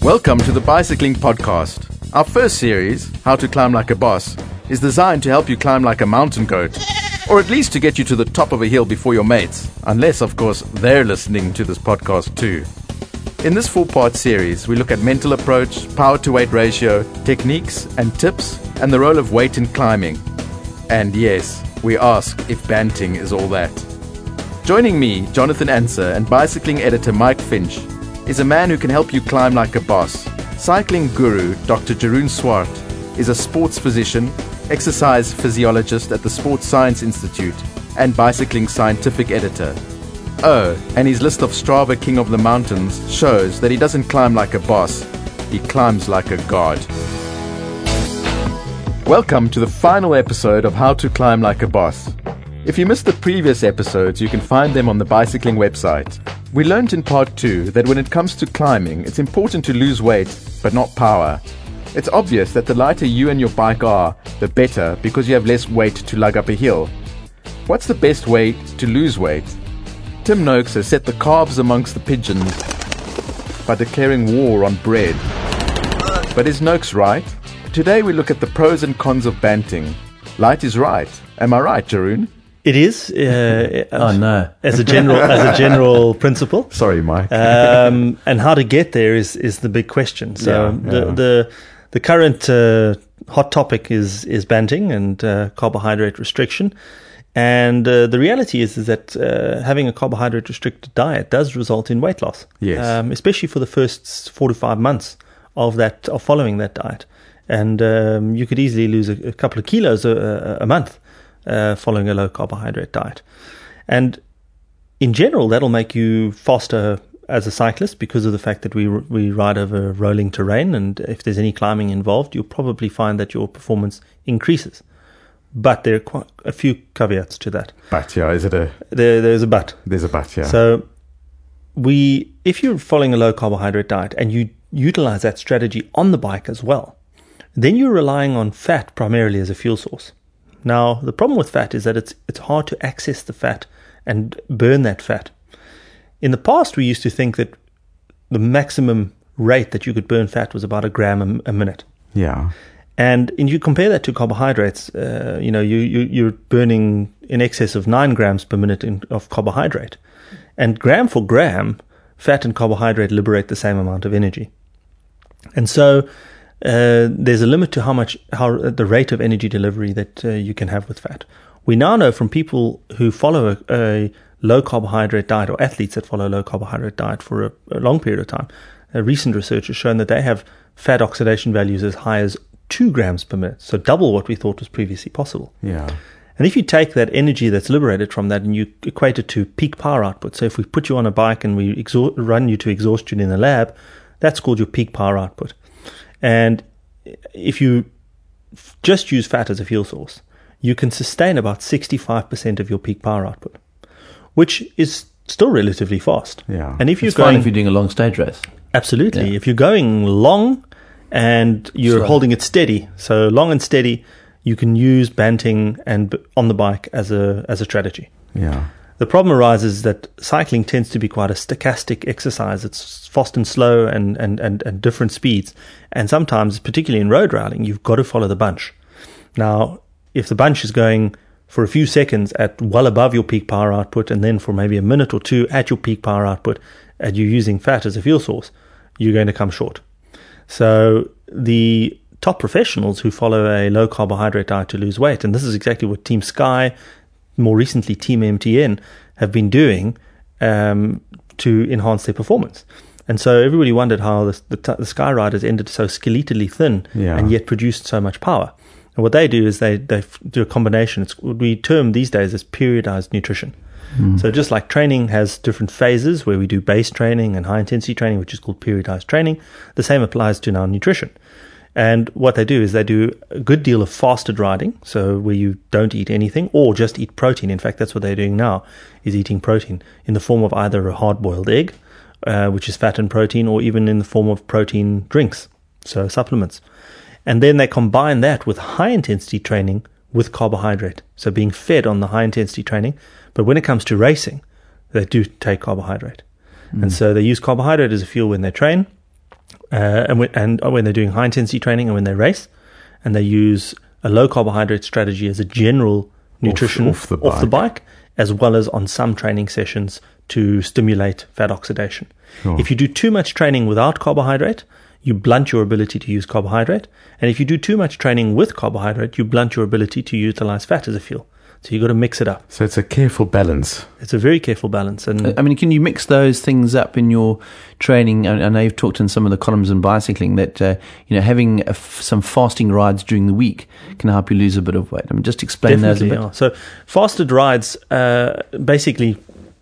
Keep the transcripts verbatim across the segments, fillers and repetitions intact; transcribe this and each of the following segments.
Welcome to the Bicycling Podcast. Our first series, How to Climb Like a Boss, is designed to help you climb like a mountain goat, or at least to get you to the top of a hill before your mates, unless, of course, they're listening to this podcast too. In this four-part series, we look at mental approach, power-to-weight ratio, techniques and tips, and the role of weight in climbing. And yes, we ask if banting is all that. Joining me, Jonathan Anser, and bicycling editor Mike Finch, is a man who can help you climb like a boss. Cycling guru Doctor Jeroen Swart is a sports physician, exercise physiologist at the Sports Science Institute, and bicycling scientific editor. Oh, and his list of Strava King of the Mountains shows that he doesn't climb like a boss, he climbs like a god. Welcome to the final episode of How to Climb Like a Boss. If you missed the previous episodes, you can find them on the bicycling website. We learned in part two that when it comes to climbing, it's important to lose weight, but not power. It's obvious that the lighter you and your bike are, the better, because you have less weight to lug up a hill. What's the best way to lose weight? Tim Noakes has set the carbs amongst the pigeons by declaring war on bread. But is Noakes right? Today we look at the pros and cons of banting. Light is right. Am I right, Jeroen? It is. Uh, oh no! As a general, as a general principle. Sorry, Mike. um, and how to get there is, is the big question. So yeah, the, yeah. the the current uh, hot topic is is banting and uh, carbohydrate restriction. And uh, the reality is is that uh, having a carbohydrate restricted diet does result in weight loss. Yes. Um, especially for the first four to five months of that of following that diet, and um, you could easily lose a, a couple of kilos a, a month. Uh, following a low carbohydrate diet. And in general, that'll make you faster as a cyclist because of the fact that we we ride over rolling terrain, and if there's any climbing involved, you'll probably find that your performance increases. But there are quite a few caveats to that. But, yeah, is it a... There, there's a but. There's a but, yeah. So we, if you're following a low carbohydrate diet and you utilize that strategy on the bike as well, then you're relying on fat primarily as a fuel source. Now, the problem with fat is that it's it's hard to access the fat and burn that fat. In the past, we used to think that the maximum rate that you could burn fat was about a gram a, a minute. Yeah. And and you compare that to carbohydrates, uh, you know, you, you, you're burning in excess of nine grams per minute in, of carbohydrate. And gram for gram, fat and carbohydrate liberate the same amount of energy. And so... Uh, there's a limit to how much, how uh, the rate of energy delivery that uh, you can have with fat. We now know from people who follow a, a low carbohydrate diet, or athletes that follow a low carbohydrate diet for a, a long period of time, uh, recent research has shown that they have fat oxidation values as high as two grams per minute, so double what we thought was previously possible. Yeah. And if you take that energy that's liberated from that and you equate it to peak power output, so if we put you on a bike and we exhaust, run you to exhaustion in the lab, that's called your peak power output. And if you f- just use fat as a fuel source, you can sustain about sixty-five percent of your peak power output, which is still relatively fast. Yeah. And if you're it's going, fine if you're doing a long stage race. Absolutely. Yeah. If you're going long and you're Slow. holding it steady, so long and steady, you can use banting and b- on the bike as a as a strategy. Yeah. The problem arises that cycling tends to be quite a stochastic exercise. It's fast and slow and, and, and, and different speeds. And sometimes, particularly in road riding, you've got to follow the bunch. Now, if the bunch is going for a few seconds at well above your peak power output, and then for maybe a minute or two at your peak power output, and you're using fat as a fuel source, you're going to come short. So the top professionals who follow a low carbohydrate diet to lose weight, and this is exactly what Team Sky, more recently Team M T N, have been doing um, to enhance their performance. And so everybody wondered how the, the, the Sky Riders ended so skeletally thin yeah. and yet produced so much power. And what they do is they, they do a combination. It's what we term these days as periodized nutrition. Mm. So just like training has different phases where we do base training and high intensity training, which is called periodized training, the same applies to now nutrition. And what they do is they do a good deal of fasted riding, so where you don't eat anything or just eat protein. In fact, that's what they're doing now, is eating protein in the form of either a hard-boiled egg, uh, which is fat and protein, or even in the form of protein drinks, so supplements. And then they combine that with high-intensity training with carbohydrate, so being fed on the high-intensity training. But when it comes to racing, they do take carbohydrate. Mm. And so they use carbohydrate as a fuel when they train. uh, and, when, and when they're doing high intensity training and when they race, and they use a low carbohydrate strategy as a general nutrition off, off, the, off the bike, as well as on some training sessions to stimulate fat oxidation. Sure. If you do too much training without carbohydrate, you blunt your ability to use carbohydrate. And if you do too much training with carbohydrate, you blunt your ability to utilize fat as a fuel. So you've got to mix it up. So it's a careful balance. It's a very careful balance. And I mean, can you mix those things up in your training? I, I know you've talked in some of the columns in bicycling that, uh, you know, having a f- some fasting rides during the week can help you lose a bit of weight. I mean, just explain Definitely, those a bit. Yeah. So fasted rides uh, basically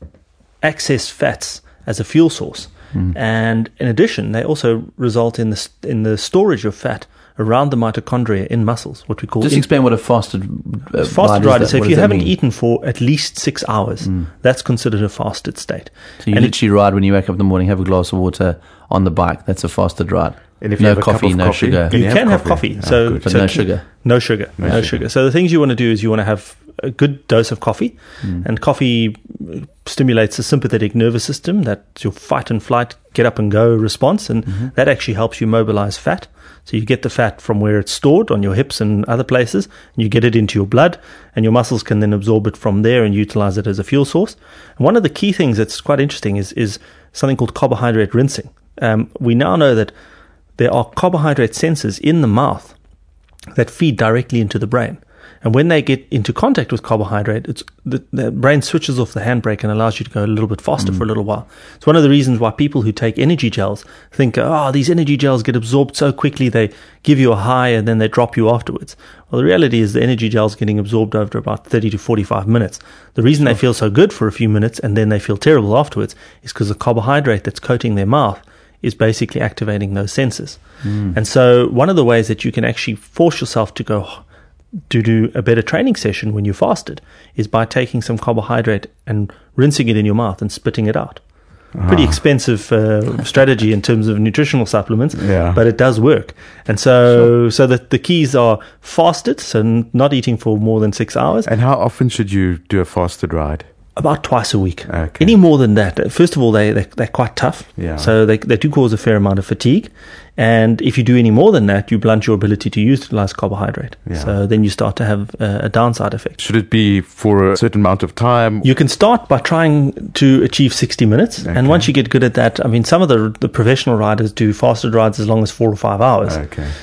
access fats as a fuel source. Mm. And in addition, they also result in the, in the storage of fat around the mitochondria in muscles, what we call... Just in- explain what a fasted uh, fasted ride is. is. So What if does you that haven't mean? eaten for at least six hours, mm. that's considered a fasted state. So you and literally it, ride when you wake up in the morning, have a glass of water on the bike. That's a fasted ride. And if no you have coffee, a cup of no coffee, sugar. You, you can have have coffee. coffee. So, Oh, good. But so no sugar. No sugar. No No, sugar. sugar. So the things you want to do is you want to have a good dose of coffee, mm. and coffee stimulates the sympathetic nervous system. That's your fight and flight, get up and go response, and mm-hmm. that actually helps you mobilize fat. So you get the fat from where it's stored on your hips and other places, and you get it into your blood, and your muscles can then absorb it from there and utilize it as a fuel source. And one of the key things that's quite interesting is is something called carbohydrate rinsing. Um, we now know that there are carbohydrate sensors in the mouth that feed directly into the brain. And when they get into contact with carbohydrate, it's the, the brain switches off the handbrake and allows you to go a little bit faster mm. for a little while. It's one of the reasons why people who take energy gels think, oh, these energy gels get absorbed so quickly, they give you a high and then they drop you afterwards. Well, the reality is the energy gel is getting absorbed over about thirty to forty-five minutes. The reason sure. they feel so good for a few minutes and then they feel terrible afterwards is because the carbohydrate that's coating their mouth is basically activating those sensors. Mm. And so one of the ways that you can actually force yourself to go to do a better training session when you fasted is by taking some carbohydrate and rinsing it in your mouth and spitting it out. Ah. Pretty expensive uh, strategy in terms of nutritional supplements, yeah. but it does work. And so sure. so the, the keys are fasted, so not eating for more than six hours. And how often should you do a fasted ride? About twice a week. Okay. Any more than that, first of all, they, they, they're quite tough. Yeah. So they, they do cause a fair amount of fatigue. And if you do any more than that, you blunt your ability to utilize carbohydrate. Yeah. So then you start to have a, a downside effect. Should it be for a certain amount of time? You can start by trying to achieve sixty minutes. Okay. And once you get good at that, I mean, some of the, the professional riders do fasted rides as long as four or five hours. Okay.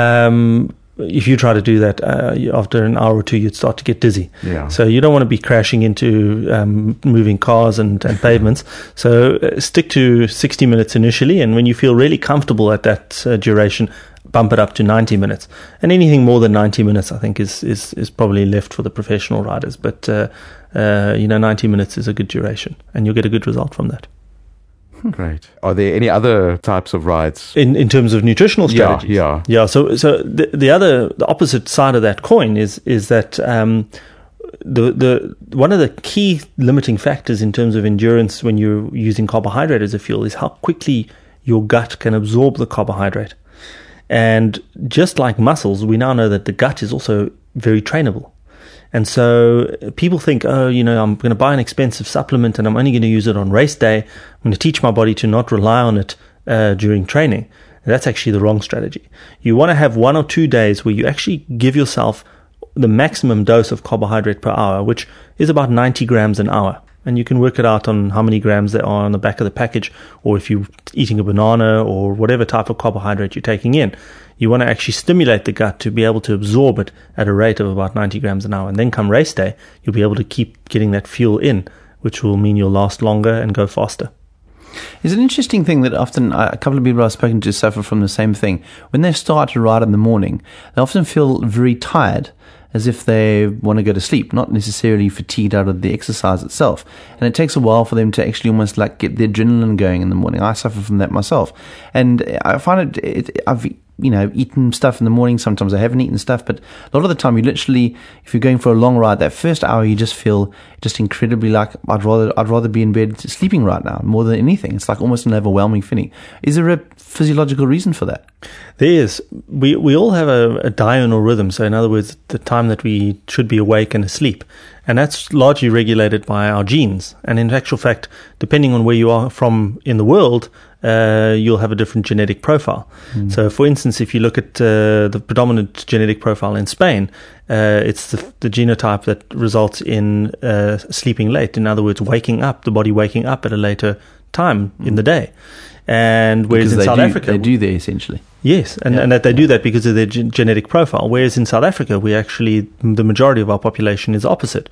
Um, if you try to do that, uh, after an hour or two, you'd start to get dizzy. Yeah. So you don't want to be crashing into um, moving cars and, and pavements. So uh, stick to sixty minutes initially, and when you feel really comfortable at that uh, duration, bump it up to ninety minutes. And anything more than ninety minutes, I think, is is, is probably left for the professional riders. But, uh, uh, you know, ninety minutes is a good duration, and you'll get a good result from that. Great. Are there any other types of rides? In in terms of nutritional strategies? Yeah, yeah. Yeah, so so the, the other, the opposite side of that coin is is that um, the the one of the key limiting factors in terms of endurance when you're using carbohydrate as a fuel is how quickly your gut can absorb the carbohydrate. And just like muscles, we now know that the gut is also very trainable. And so people think, oh, you know, I'm going to buy an expensive supplement and I'm only going to use it on race day. I'm going to teach my body to not rely on it uh, during training. And that's actually the wrong strategy. You want to have one or two days where you actually give yourself the maximum dose of carbohydrate per hour, which is about ninety grams an hour. And you can work it out on how many grams there are on the back of the package, or if you're eating a banana or whatever type of carbohydrate you're taking in. You want to actually stimulate the gut to be able to absorb it at a rate of about ninety grams an hour. And then come race day, you'll be able to keep getting that fuel in, which will mean you'll last longer and go faster. It's an interesting thing that often uh, a couple of people I've spoken to suffer from the same thing. When they start to ride in the morning, they often feel very tired, as if they want to go to sleep, not necessarily fatigued out of the exercise itself. And it takes a while for them to actually almost like get the adrenaline going in the morning. I suffer from that myself. And I find it, it I've, you know, eaten stuff in the morning. Sometimes I haven't eaten stuff, but a lot of the time you literally, if you're going for a long ride, that first hour you just feel, it just incredibly like I'd rather I'd rather be in bed sleeping right now more than anything. It's like almost an overwhelming feeling. Is there a physiological reason for that? There is. We we all have a, a diurnal rhythm. So in other words, the time that we should be awake and asleep. And that's largely regulated by our genes. And in actual fact, depending on where you are from in the world, uh, you'll have a different genetic profile. Mm. So for instance, if you look at uh, the predominant genetic profile in Spain, uh, it's the, the genotype that results in uh, sleeping late. In other words, waking up, the body waking up at a later time mm. in the day. And whereas because in South do, Africa, they do that essentially. Yes, and, yeah. and that they do that because of their gen- genetic profile. Whereas in South Africa, we actually, the majority of our population is opposite.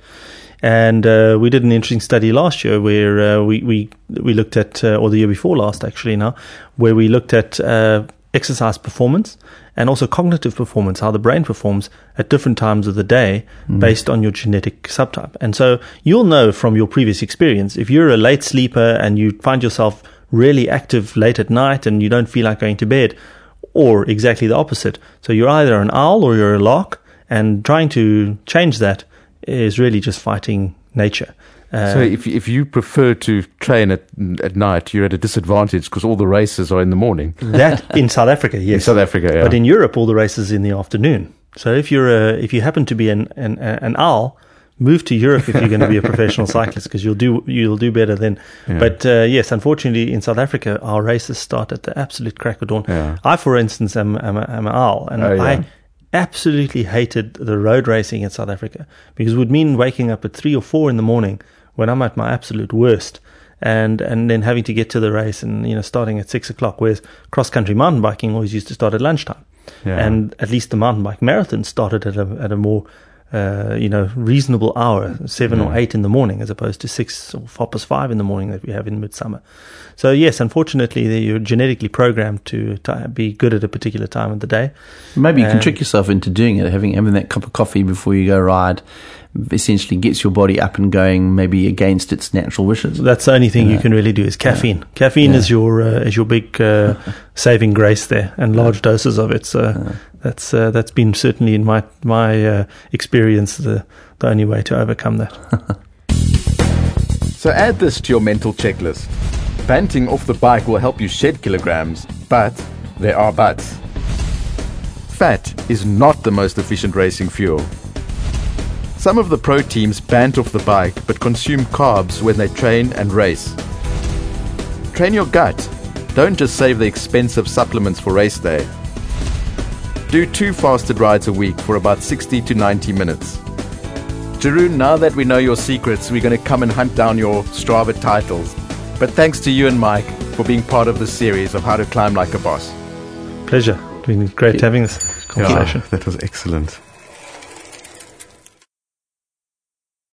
And uh, we did an interesting study last year where uh, we, we we looked at, uh, or the year before last actually now, where we looked at uh, exercise performance and also cognitive performance, how the brain performs at different times of the day mm. based on your genetic subtype. And so you'll know from your previous experience, if you're a late sleeper and you find yourself really active late at night and you don't feel like going to bed, or exactly the opposite. So you're either an owl or you're a lark, and trying to change that is really just fighting nature. Uh, so if if you prefer to train at at night, you're at a disadvantage because all the races are in the morning. That in South Africa, yes. In South Africa, yeah. But in Europe, all the races in the afternoon. So if you're a, if you happen to be an an, an owl, move to Europe if you're going to be a professional cyclist, because you'll do you'll do better then. Yeah. But uh, yes, unfortunately, in South Africa, our races start at the absolute crack of dawn. Yeah. I, for instance, am, am, a, am an owl, and oh, yeah. I absolutely hated the road racing in South Africa because it would mean waking up at three or four in the morning when I'm at my absolute worst, and and then having to get to the race and you know starting at six o'clock. Whereas cross country mountain biking always used to start at lunchtime, yeah. and at least the mountain bike marathon started at a at a more Uh, you know, reasonable hour, seven yeah. or eight in the morning, as opposed to six or four past five in the morning that we have in midsummer. So yes, unfortunately, you're genetically programmed to, to be good at a particular time of the day. Maybe you can and trick yourself into doing it, having having that cup of coffee before you go ride. Essentially gets your body up and going, maybe against its natural wishes. That's the only thing yeah. you can really do is caffeine. Yeah. Caffeine yeah. is your uh, is your big uh, saving grace there, and large yeah. doses of it. So yeah. that's uh, that's been certainly in my my uh, experience the the only way to overcome that. So add this to your mental checklist. Banting off the bike will help you shed kilograms, but there are buts. Fat is not the most efficient racing fuel. Some of the pro teams bant off the bike but consume carbs when they train and race. Train your gut. Don't just save the expensive supplements for race day. Do two fasted rides a week for about sixty to ninety minutes. Jeroen, now that we know your secrets, we're going to come and hunt down your Strava titles. But thanks to you and Mike for being part of this series of How to Climb Like a Boss. Pleasure. It's been great having this conversation. Yeah, that was excellent.